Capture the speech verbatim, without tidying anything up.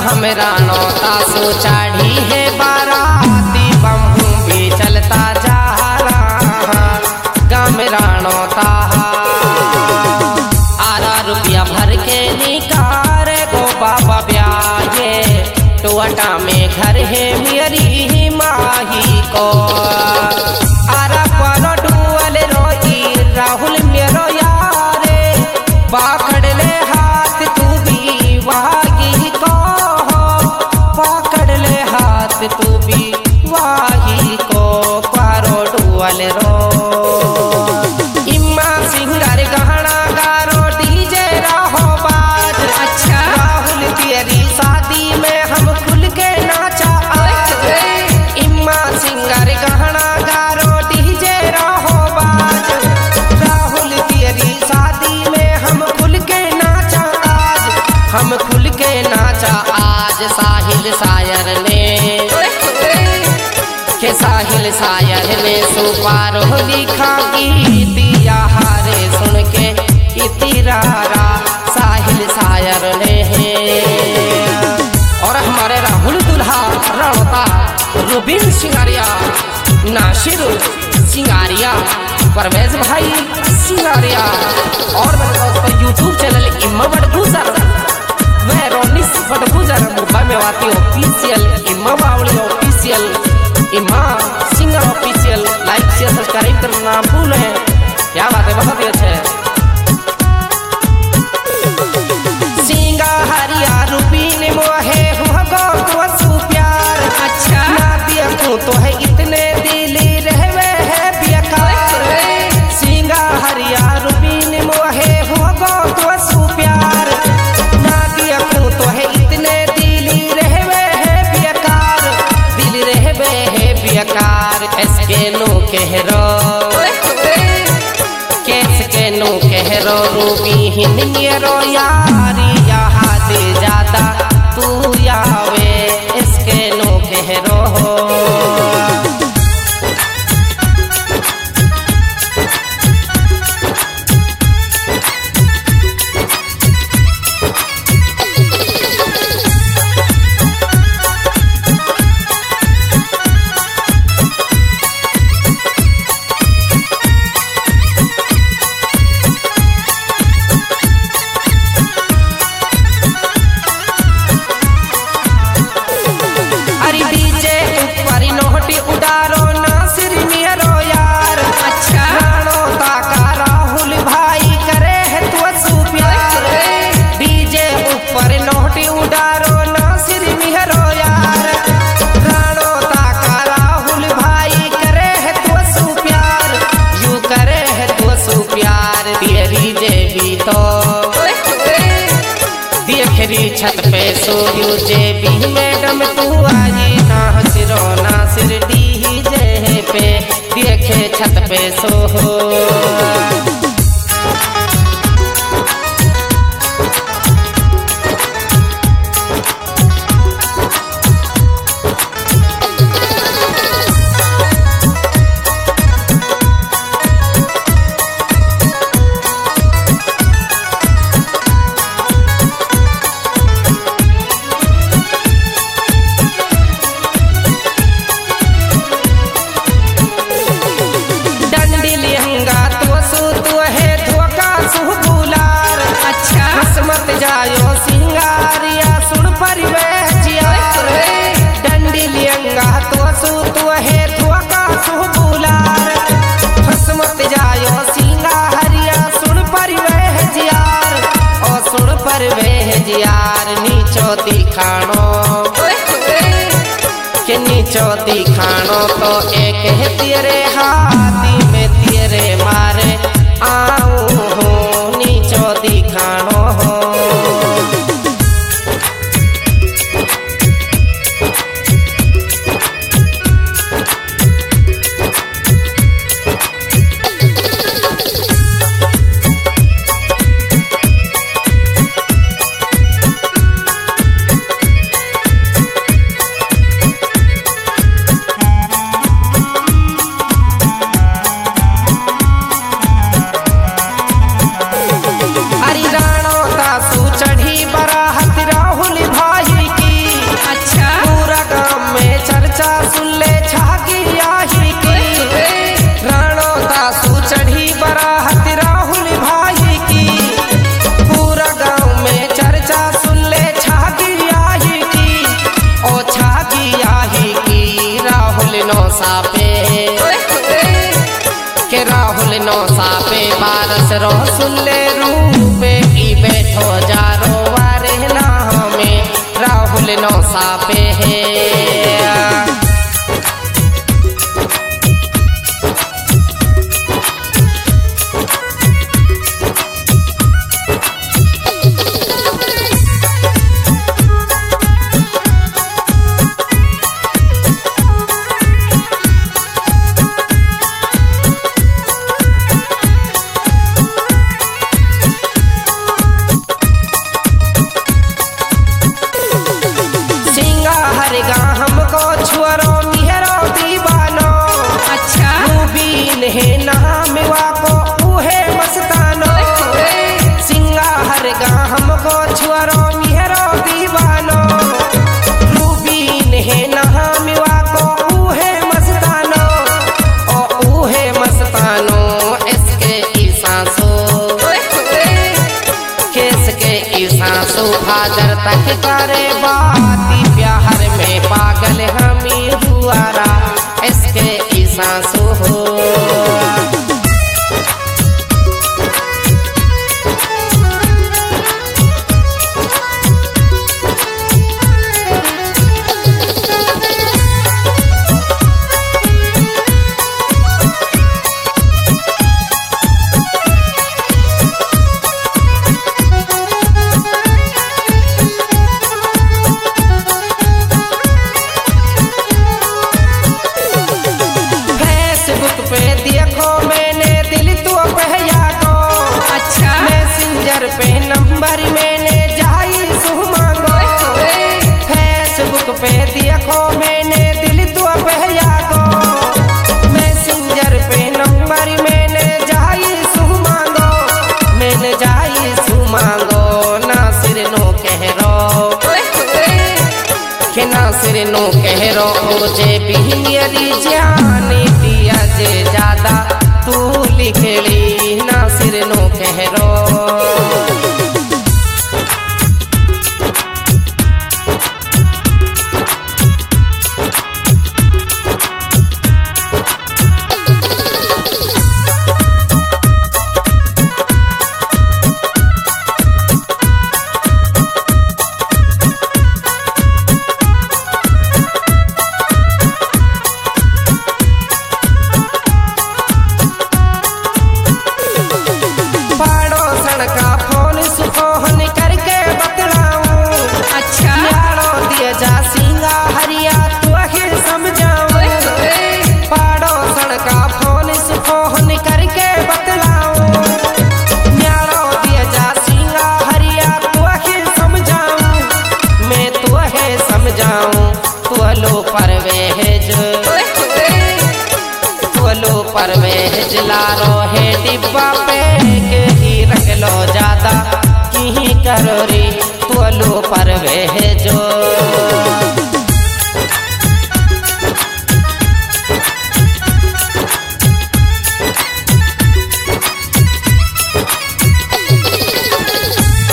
हमरा नौता सो चाढ़ी है बाराती बम्हू भी चलता जा रहा गाँव नौता आरा रुपया भर के निकार गो बाबा ब्याहे टोटा में घर है मेरी माही को आरा पर डुअल रोई राहुल मेरो यारे बाखड़ ले हाथ तू भी वाही को पकड़ ले हाथ तू भी वाही को पारो डुअल रो इम्मा सिंगार गहना गारो डीजे रहो बाज अच्छा राहुल तेरी शादी में हम खुल के नाचा इम्मा सिंगार गहना गारो डीजे रहो बाज राहुल तेरी शादी में हम खुल के नाचा आज हम खुल के नाचा आज साहिल सायर ने के साहिल सायर ने सुपारो लिखा गीतिया हारे सुन के इतिरारा साहिल सायर ने और हमारे राहुल दुल्हा रणता रुबिन सिंगारिया नासिर सिंगारिया परवेज भाई सिंगारिया और मेरे दोस्तों यूट्यूब चैनल इम्मा बड़गुजर मैं रोनिस बड़गुजर मुंबई में आती ऑफिशियल इम्मा बावली ऑफिशियल इम्मा singer official like share subscribe करना ना भूलें। क्या बात है, बहुत ही अच्छा है। सिंगा हरिया रूबीन मोहे हुआ गो तू प्यार अच्छा ना देखूं तो है इतने दिली रहवे है बेकार सिंगा हरिया रूबीन मोहे हुआ गो तू प्यार ना देखूं तो है इतने दिली रहवे है बेकार दिल रहवे है बेकार इसके नो कहरो कैस के नो कहरो रूबी हिंदरो यारी यहाँ दे जाता तू यावे इसके नो कहरो छत पे सोयू जे भी मैडम तू आई ना सिरो ना सिर डी जे पे देखे छत पे सो हो यार नीचो दिखानो के नीचो दिखानो तो एक है तेरे हाथी में तेरे मारे आऊं हूँ नीचो दिखानो हो नौसा पे के राहुल नौसा पे बारस रो सुनले रूपे की बैठो जारो वारे नाम में राहुल नौसा पे है। हमको छुअरो निहरो दीवानो अच्छा रूबीन है नाम वाको उहे मस्तानो सिंगा हर गा हमको छुअरो निहरो दीवानो रूबीन है नाम वाको उहे मस्तानो ओ उहे मस्तानो इसके ईसासो केस के ईसासो हाजर तक करे बाती प्यार में पागल हमी हुआरा इसके ईसासो हो। पे देखो मैंने दिल तो बहया को अच्छा मैसेंजर पे नंबर मैंने जाई सु मांगो फेसबुक पे देखो मैंने दिल तो बहया को मैसेंजर पे नंबर मैंने जाई सु मांगो मैंने जाई सु मांगो नासिर नो कह रो के नासिर नो कह रो मुझे भी मेरी जानी दिया जे ज्यादा तू लिखली नासिर नो कह रो। का फोन सुफोन करके बतलाऊं अच्छा यारो दिया जा सिंगा हरिया तू आखिर समझाऊं पड़ोसन का फोन सुफोन करके बतलाऊं यारो दिया जा सिंगा हरिया तू आखिर समझाऊं मैं तू है समझाऊं तू लो परवेज तू लो परवेज लारो है डिब्बा पे रख लो ज्यादा की करो रे तो लो परवेज